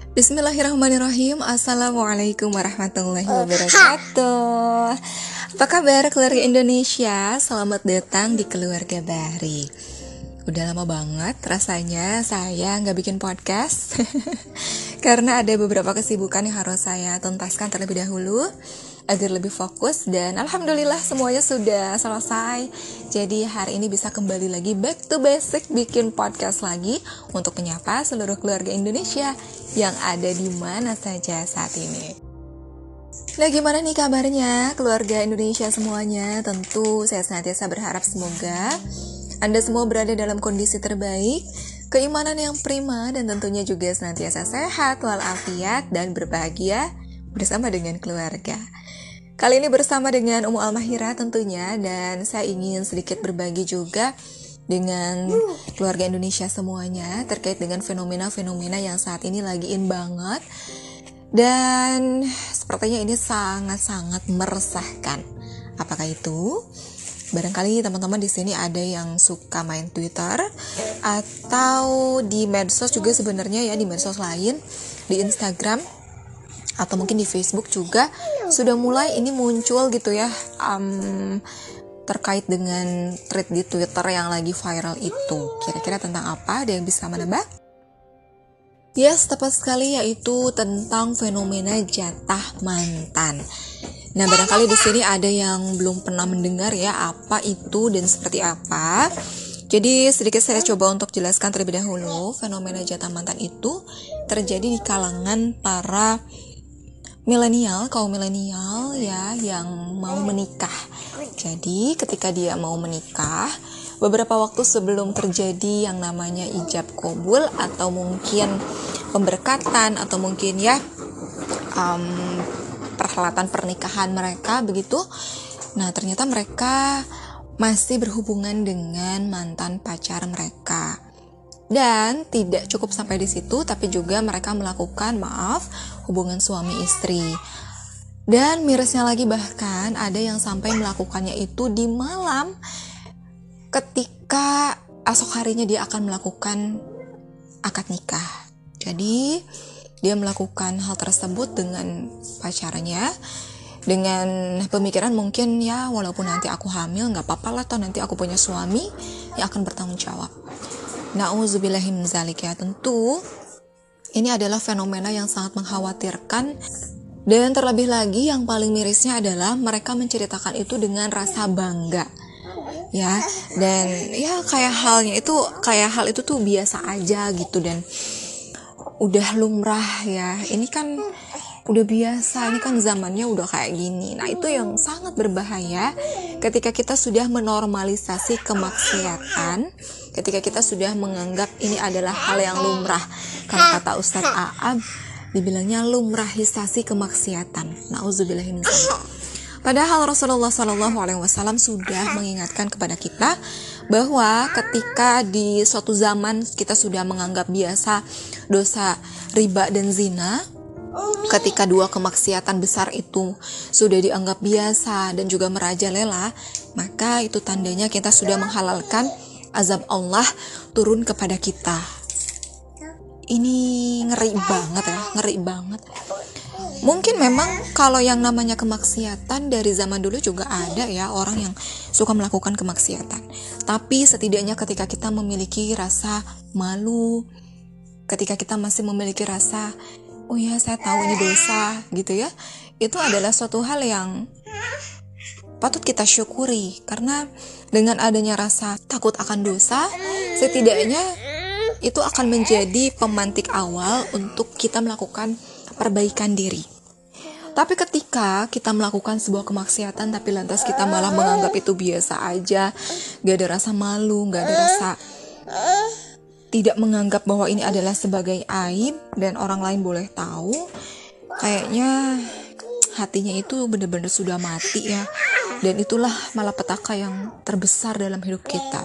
Bismillahirrahmanirrahim. Assalamualaikum warahmatullahi wabarakatuh. Apa kabar keluarga Indonesia? Selamat datang di Keluarga Bahri. Udah lama banget rasanya saya gak bikin podcast karena ada beberapa kesibukan yang harus saya tuntaskan terlebih dahulu agar lebih fokus, dan alhamdulillah semuanya sudah selesai. Jadi hari ini bisa kembali lagi back to basic, bikin podcast lagi untuk menyapa seluruh keluarga Indonesia yang ada di mana saja saat ini. Nah, gimana nih kabarnya keluarga Indonesia semuanya? Tentu saya senantiasa berharap semoga Anda semua berada dalam kondisi terbaik, keimanan yang prima, dan tentunya juga senantiasa sehat walafiat dan berbahagia bersama dengan keluarga. Kali ini bersama dengan Ummu Al-Mahira tentunya, dan saya ingin sedikit berbagi juga dengan keluarga Indonesia semuanya terkait dengan fenomena-fenomena yang saat ini lagi in banget, dan sepertinya ini sangat-sangat meresahkan. Apakah itu? Barangkali teman-teman di sini ada yang suka main Twitter atau di medsos juga, sebenarnya ya di medsos lain, di Instagram atau mungkin di Facebook juga sudah mulai ini muncul gitu ya, terkait dengan thread di Twitter yang lagi viral itu. Kira-kira tentang apa? Ada yang bisa menebak? Yes, tepat sekali, yaitu tentang fenomena jatah mantan. Nah, barangkali di sini ada yang belum pernah mendengar ya apa itu dan seperti apa. Jadi sedikit saya coba untuk jelaskan terlebih dahulu. Fenomena jatah mantan itu terjadi di kalangan para milenial, kaum milenial ya, yang mau menikah. Jadi ketika dia mau menikah, beberapa waktu sebelum terjadi yang namanya ijab qabul atau mungkin pemberkatan atau mungkin ya perhelatan pernikahan mereka begitu. Nah, ternyata mereka masih berhubungan dengan mantan pacar mereka. Dan tidak cukup sampai di situ, tapi juga mereka melakukan hubungan suami istri. Dan mirisnya lagi, bahkan ada yang sampai melakukannya itu di malam ketika esok harinya dia akan melakukan akad nikah. Jadi dia melakukan hal tersebut dengan pacarnya, dengan pemikiran mungkin ya walaupun nanti aku hamil gak apa-apa lah, toh nanti aku punya suami yang akan bertanggung jawab. Na'udzubillahi min dzalik ya. Tentu ini adalah fenomena yang sangat mengkhawatirkan, dan terlebih lagi yang paling mirisnya adalah mereka menceritakan itu dengan rasa bangga ya, dan ya kayak hal itu tuh biasa aja gitu, dan udah lumrah ya, ini kan udah biasa, ini kan zamannya udah kayak gini. Nah, itu yang sangat berbahaya ketika kita sudah menormalisasi kemaksiatan, ketika kita sudah menganggap ini adalah hal yang lumrah. Kalau kata Ustadz A'ab, dibilangnya lumrahisasi kemaksiatan. Na'udzubillahi min dzalik. Padahal Rasulullah SAW sudah mengingatkan kepada kita bahwa ketika di suatu zaman kita sudah menganggap biasa dosa riba dan zina, ketika dua kemaksiatan besar itu sudah dianggap biasa dan juga merajalela, maka itu tandanya kita sudah menghalalkan azab Allah turun kepada kita. Ini ngeri banget ya, ngeri banget. Mungkin memang kalau yang namanya kemaksiatan dari zaman dulu juga ada ya orang yang suka melakukan kemaksiatan. Tapi setidaknya ketika kita memiliki rasa malu, ketika kita masih memiliki rasa oh ya saya tahu ini dosa gitu ya, itu adalah suatu hal yang patut kita syukuri, karena dengan adanya rasa takut akan dosa, setidaknya itu akan menjadi pemantik awal untuk kita melakukan perbaikan diri. Tapi ketika kita melakukan sebuah kemaksiatan tapi lantas kita malah menganggap itu biasa aja, gak ada rasa malu, gak ada rasa tidak menganggap bahwa ini adalah sebagai aib dan orang lain boleh tahu, kayaknya hatinya itu benar-benar sudah mati ya. Dan itulah malapetaka yang terbesar dalam hidup kita.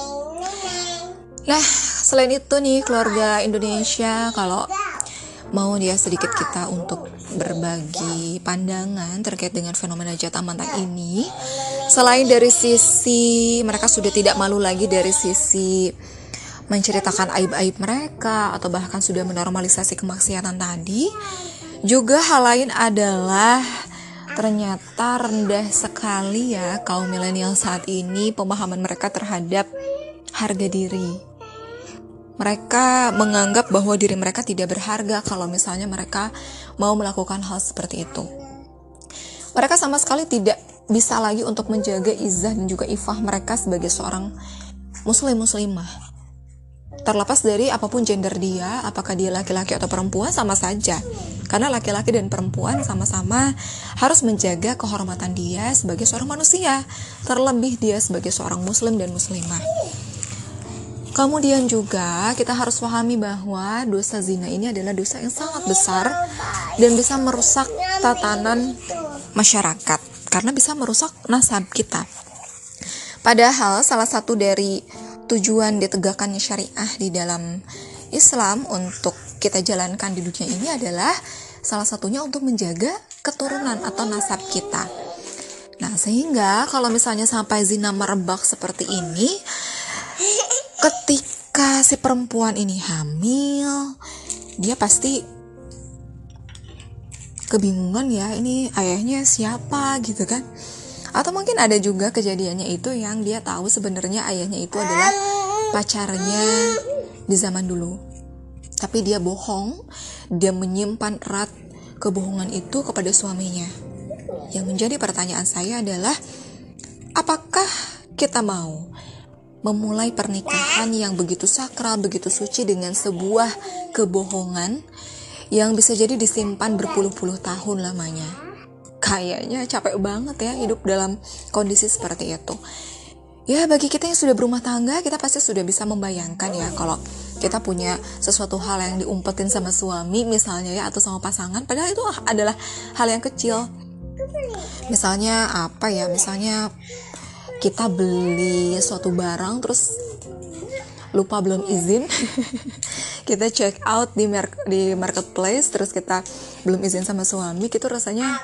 Nah, selain itu nih keluarga Indonesia, kalau mau dia sedikit kita untuk berbagi pandangan terkait dengan fenomena jatah mantan ini, selain dari sisi mereka sudah tidak malu lagi dari sisi menceritakan aib-aib mereka atau bahkan sudah menormalisasi kemaksiatan tadi. Juga hal lain adalah ternyata rendah sekali ya kaum milenial saat ini pemahaman mereka terhadap harga diri. Mereka menganggap bahwa diri mereka tidak berharga kalau misalnya mereka mau melakukan hal seperti itu. Mereka sama sekali tidak bisa lagi untuk menjaga izzah dan juga ifah mereka sebagai seorang muslimah. Terlepas dari apapun gender dia, apakah dia laki-laki atau perempuan sama saja. Karena laki-laki dan perempuan sama-sama harus menjaga kehormatan dia sebagai seorang manusia, terlebih dia sebagai seorang muslim dan muslimah. Kemudian juga kita harus pahami bahwa dosa zina ini adalah dosa yang sangat besar dan bisa merusak tatanan masyarakat karena bisa merusak nasab kita. Padahal salah satu dari tujuan ditegakkannya syariah di dalam Islam untuk kita jalankan di dunia ini adalah salah satunya untuk menjaga keturunan atau nasab kita. Nah, sehingga kalau misalnya sampai zina merebak seperti ini, ketika si perempuan ini hamil, dia pasti kebingungan ya, ini ayahnya siapa gitu kan. Atau mungkin ada juga kejadiannya itu yang dia tahu sebenarnya ayahnya itu adalah pacarnya di zaman dulu. Tapi dia bohong, dia menyimpan erat kebohongan itu kepada suaminya. Yang menjadi pertanyaan saya adalah, apakah kita mau memulai pernikahan yang begitu sakral, begitu suci dengan sebuah kebohongan yang bisa jadi disimpan berpuluh-puluh tahun lamanya? Kayaknya capek banget ya hidup dalam kondisi seperti itu. Ya, bagi kita yang sudah berumah tangga, kita pasti sudah bisa membayangkan ya kalau kita punya sesuatu hal yang diumpetin sama suami misalnya ya, atau sama pasangan, padahal itu adalah hal yang kecil. Misalnya apa ya, misalnya kita beli suatu barang terus lupa belum izin kita check out di marketplace, terus kita belum izin sama suami, kita tuh rasanya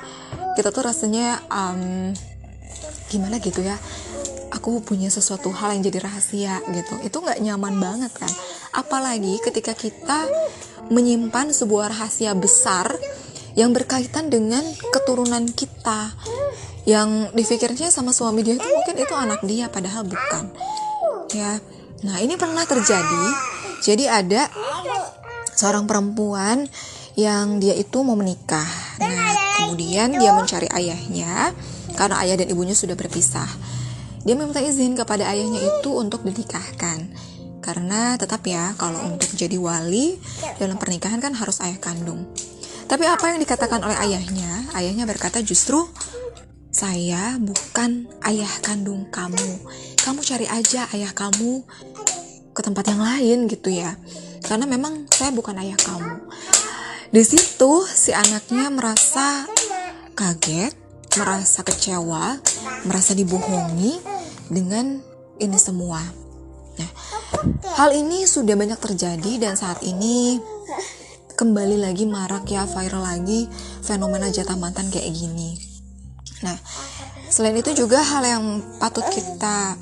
gimana gitu ya, aku punya sesuatu hal yang jadi rahasia gitu, itu nggak nyaman banget kan. Apalagi ketika kita menyimpan sebuah rahasia besar yang berkaitan dengan keturunan kita, yang dipikirnya sama suami dia itu mungkin itu anak dia, padahal bukan ya. Nah, ini pernah terjadi. Jadi ada seorang perempuan yang dia itu mau menikah. Nah, kemudian dia mencari ayahnya karena ayah dan ibunya sudah berpisah. Dia meminta izin kepada ayahnya itu untuk dinikahkan. Karena tetap ya, kalau untuk jadi wali dalam pernikahan kan harus ayah kandung. Tapi apa yang dikatakan oleh ayahnya? Ayahnya berkata, justru saya bukan ayah kandung kamu. Kamu cari aja ayah kamu ke tempat yang lain gitu ya. Karena memang saya bukan ayah kamu. Di situ si anaknya merasa kaget, merasa kecewa, merasa dibohongi dengan ini semua. Nah, hal ini sudah banyak terjadi dan saat ini kembali lagi marak ya, viral lagi fenomena jatah mantan kayak gini. Nah, selain itu juga hal yang patut kita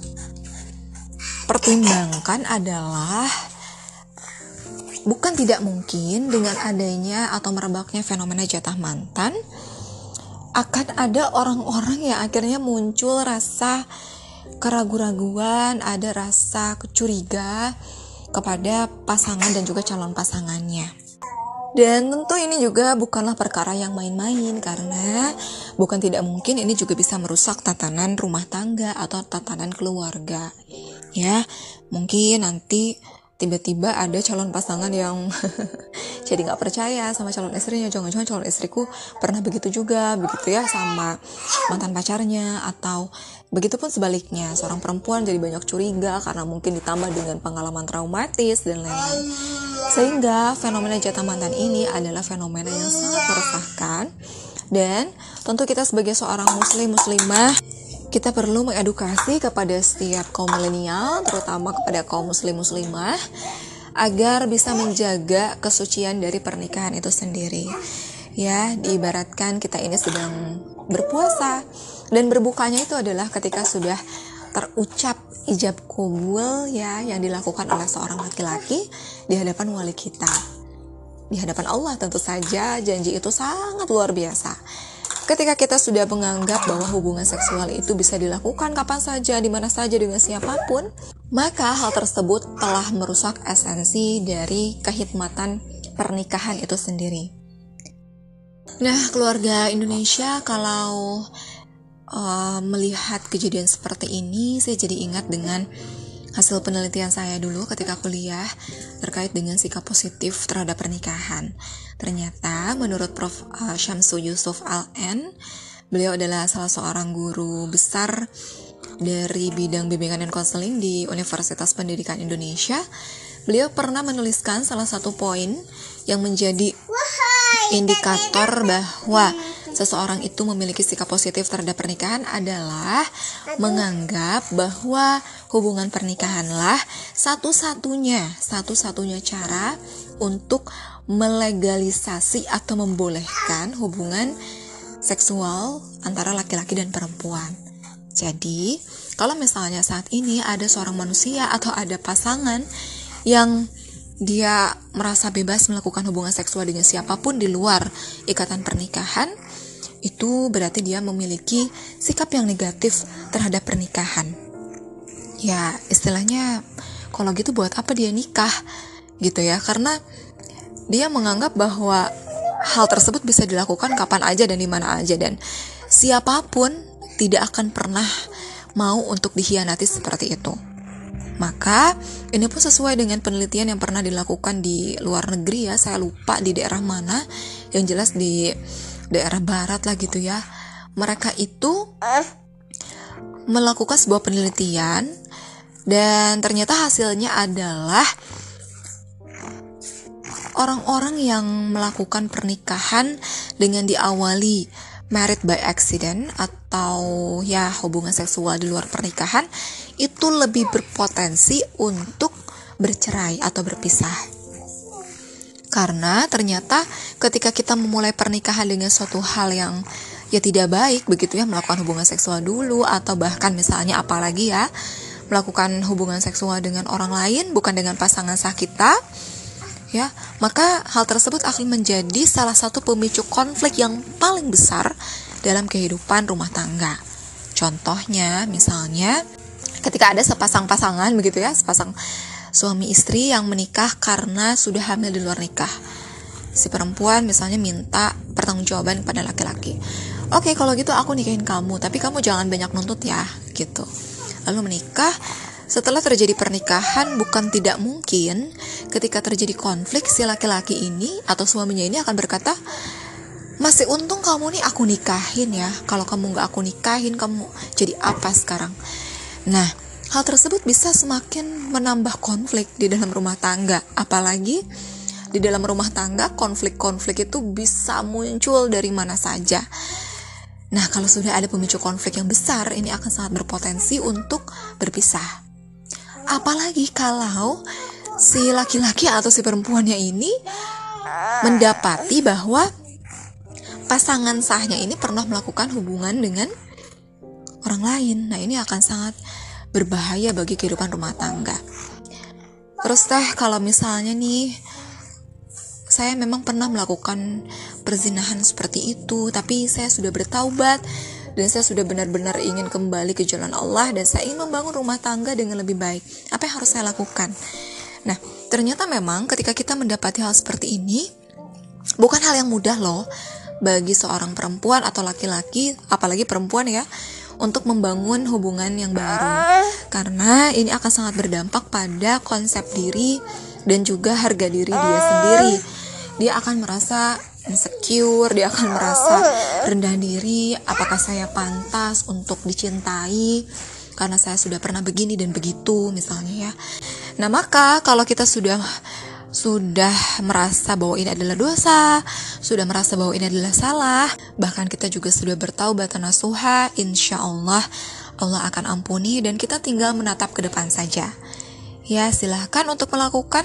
pertimbangkan adalah bukan tidak mungkin dengan adanya atau merebaknya fenomena jatah mantan akan ada orang-orang yang akhirnya muncul rasa keraguan-raguan, ada rasa kecuriga kepada pasangan dan juga calon pasangannya. Dan tentu ini juga bukanlah perkara yang main-main, karena bukan tidak mungkin ini juga bisa merusak tatanan rumah tangga atau tatanan keluarga. Ya, mungkin nanti tiba-tiba ada calon pasangan yang jadi gak percaya sama calon istrinya, jangan-jangan calon istriku pernah begitu juga, begitu ya sama mantan pacarnya, atau begitupun sebaliknya, seorang perempuan jadi banyak curiga karena mungkin ditambah dengan pengalaman traumatis dan lain-lain. Sehingga fenomena jatah mantan ini adalah fenomena yang sangat meresahkan, dan tentu kita sebagai seorang muslimah, kita perlu mengedukasi kepada setiap kaum milenial, terutama kepada kaum muslimah, agar bisa menjaga kesucian dari pernikahan itu sendiri. Ya, diibaratkan kita ini sedang berpuasa, dan berbukanya itu adalah ketika sudah terucap ijab qabul ya yang dilakukan oleh seorang laki-laki di hadapan wali kita. Di hadapan Allah tentu saja janji itu sangat luar biasa. Ketika kita sudah menganggap bahwa hubungan seksual itu bisa dilakukan kapan saja, di mana saja, dengan siapapun, maka hal tersebut telah merusak esensi dari kehikmatan pernikahan itu sendiri. Nah, keluarga Indonesia kalau melihat kejadian seperti ini, saya jadi ingat dengan hasil penelitian saya dulu ketika kuliah terkait dengan sikap positif terhadap pernikahan. Ternyata menurut Prof. Syamsu Yusuf Al-N, beliau adalah salah seorang guru besar dari bidang bimbingan dan konseling di Universitas Pendidikan Indonesia. Beliau pernah menuliskan salah satu poin yang menjadi indikator bahwa seseorang itu memiliki sikap positif terhadap pernikahan adalah menganggap bahwa hubungan pernikahanlah satu-satunya cara untuk melegalisasi atau membolehkan hubungan seksual antara laki-laki dan perempuan. Jadi, kalau misalnya saat ini ada seorang manusia atau ada pasangan yang dia merasa bebas melakukan hubungan seksual dengan siapapun di luar ikatan pernikahan, itu berarti dia memiliki sikap yang negatif terhadap pernikahan. Ya, istilahnya kalau gitu buat apa dia nikah gitu ya, karena dia menganggap bahwa hal tersebut bisa dilakukan kapan aja dan di mana aja, dan siapapun tidak akan pernah mau untuk dikhianati seperti itu. Maka ini pun sesuai dengan penelitian yang pernah dilakukan di luar negeri ya, saya lupa di daerah mana, yang jelas di daerah barat lah gitu ya. Mereka itu melakukan sebuah penelitian dan ternyata hasilnya adalah orang-orang yang melakukan pernikahan dengan diawali married by accident atau ya hubungan seksual di luar pernikahan itu lebih berpotensi untuk bercerai atau berpisah. Karena ternyata ketika kita memulai pernikahan dengan suatu hal yang ya tidak baik begitu ya, melakukan hubungan seksual dulu atau bahkan misalnya apalagi ya melakukan hubungan seksual dengan orang lain bukan dengan pasangan sah kita, ya, maka hal tersebut akan menjadi salah satu pemicu konflik yang paling besar dalam kehidupan rumah tangga. Contohnya misalnya ketika ada sepasang pasangan begitu ya, sepasang suami istri yang menikah karena sudah hamil di luar nikah. Si perempuan misalnya minta pertanggungjawaban kepada laki-laki. Oke, kalau gitu aku nikahin kamu, tapi kamu jangan banyak nuntut ya, gitu. Lalu menikah. Setelah terjadi pernikahan, bukan tidak mungkin ketika terjadi konflik si laki-laki ini atau suaminya ini akan berkata, masih untung kamu nih aku nikahin ya, kalau kamu gak aku nikahin kamu jadi apa sekarang. Nah, hal tersebut bisa semakin menambah konflik di dalam rumah tangga. Apalagi di dalam rumah tangga konflik-konflik itu bisa muncul dari mana saja. Nah, kalau sudah ada pemicu konflik yang besar, ini akan sangat berpotensi untuk berpisah. Apalagi kalau si laki-laki atau si perempuannya ini mendapati bahwa pasangan sahnya ini pernah melakukan hubungan dengan orang lain. Nah, ini akan sangat berbahaya bagi kehidupan rumah tangga. Terus kalau misalnya nih saya memang pernah melakukan perzinahan seperti itu, tapi saya sudah bertaubat dan saya sudah benar-benar ingin kembali ke jalan Allah dan saya ingin membangun rumah tangga dengan lebih baik. Apa yang harus saya lakukan? Nah, ternyata memang ketika kita mendapati hal seperti ini, bukan hal yang mudah loh bagi seorang perempuan atau laki-laki, apalagi perempuan ya, untuk membangun hubungan yang baru. Karena ini akan sangat berdampak pada konsep diri dan juga harga diri dia sendiri. Dia akan merasa insecure, dia akan merasa rendah diri, apakah saya pantas untuk dicintai karena saya sudah pernah begini dan begitu misalnya ya. Nah, maka kalau kita sudah merasa bahwa ini adalah dosa, sudah merasa bahwa ini adalah salah, bahkan kita juga sudah bertaubat nasuha, insya Allah akan ampuni dan kita tinggal menatap ke depan saja. Ya, silahkan untuk melakukan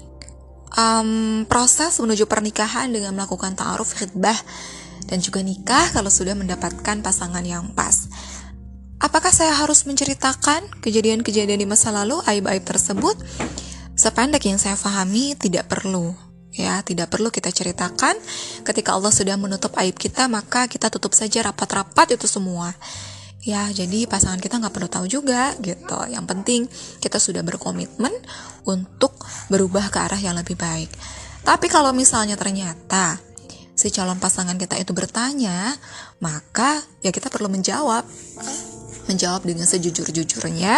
proses menuju pernikahan dengan melakukan ta'aruf, khitbah, dan juga nikah kalau sudah mendapatkan pasangan yang pas. Apakah saya harus menceritakan kejadian-kejadian di masa lalu, aib-aib tersebut? Sependek yang saya pahami, tidak perlu. Ya, tidak perlu kita ceritakan. Ketika Allah sudah menutup aib kita, maka kita tutup saja rapat-rapat itu semua. Ya, jadi pasangan kita nggak perlu tahu juga gitu. Yang penting kita sudah berkomitmen untuk berubah ke arah yang lebih baik. Tapi kalau misalnya ternyata si calon pasangan kita itu bertanya, maka ya kita perlu menjawab dengan sejujur-jujurnya,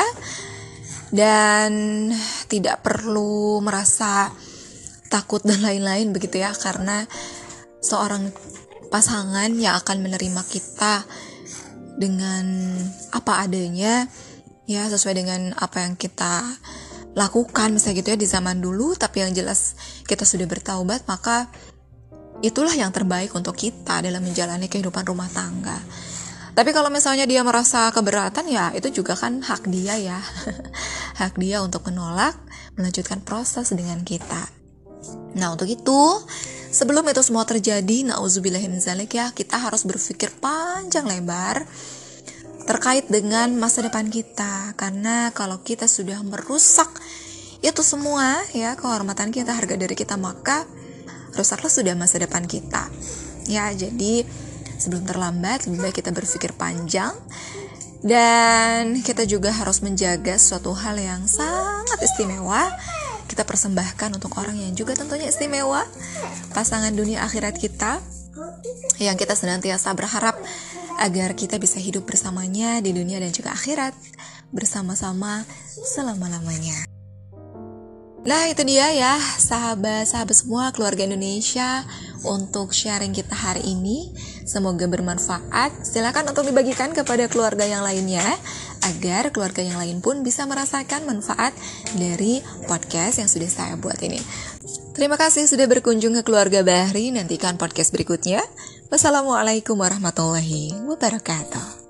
dan tidak perlu merasa takut dan lain-lain begitu ya, karena seorang pasangan yang akan menerima kita dengan apa adanya, ya sesuai dengan apa yang kita lakukan misalnya gitu ya di zaman dulu, tapi yang jelas kita sudah bertaubat, maka itulah yang terbaik untuk kita dalam menjalani kehidupan rumah tangga. Tapi kalau misalnya dia merasa keberatan, ya itu juga kan hak dia ya. Hak dia untuk menolak, melanjutkan proses dengan kita. Nah, untuk itu, sebelum itu semua terjadi, na'udzubillahi min dzalik ya, kita harus berpikir panjang lebar terkait dengan masa depan kita. Karena kalau kita sudah merusak itu semua ya, kehormatan kita, harga diri kita, maka rusaklah sudah masa depan kita. Ya, jadi sebelum terlambat, lebih baik kita berpikir panjang. Dan kita juga harus menjaga suatu hal yang sangat istimewa, kita persembahkan untuk orang yang juga tentunya istimewa, pasangan dunia akhirat kita, yang kita senantiasa berharap agar kita bisa hidup bersamanya di dunia dan juga akhirat, bersama-sama selama-lamanya. Nah, itu dia ya sahabat-sahabat semua, keluarga Indonesia, untuk sharing kita hari ini. Semoga bermanfaat. Silakan untuk dibagikan kepada keluarga yang lainnya, agar keluarga yang lain pun bisa merasakan manfaat dari podcast yang sudah saya buat ini. Terima kasih sudah berkunjung ke keluarga Bahri. Nantikan podcast berikutnya. Wassalamualaikum warahmatullahi wabarakatuh.